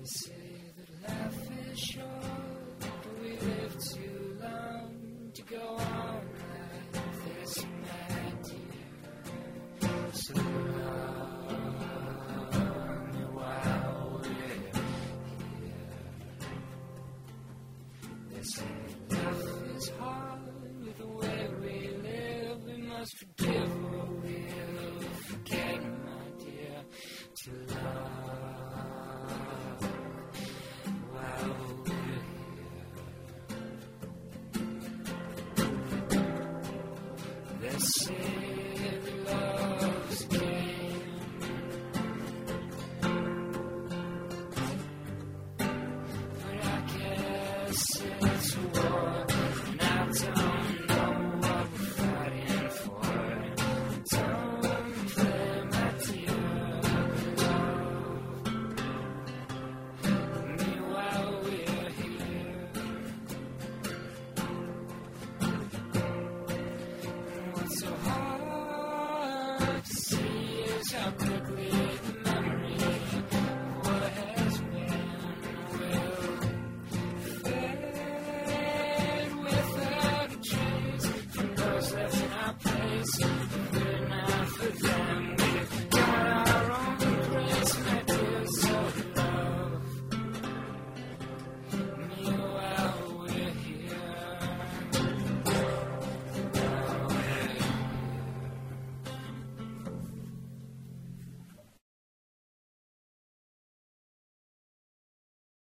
say that life is short, but we live too long to go on like this, my dear. So long while we're here. They say life is hard with the way we live. We must forgive or we'll forget, my dear. To love while we're here. They say that love's a game, but I guess it's a war, and I don't know what we're fighting for. Don't play, my dear, love me while we're here. And what's so hard to see is how quickly the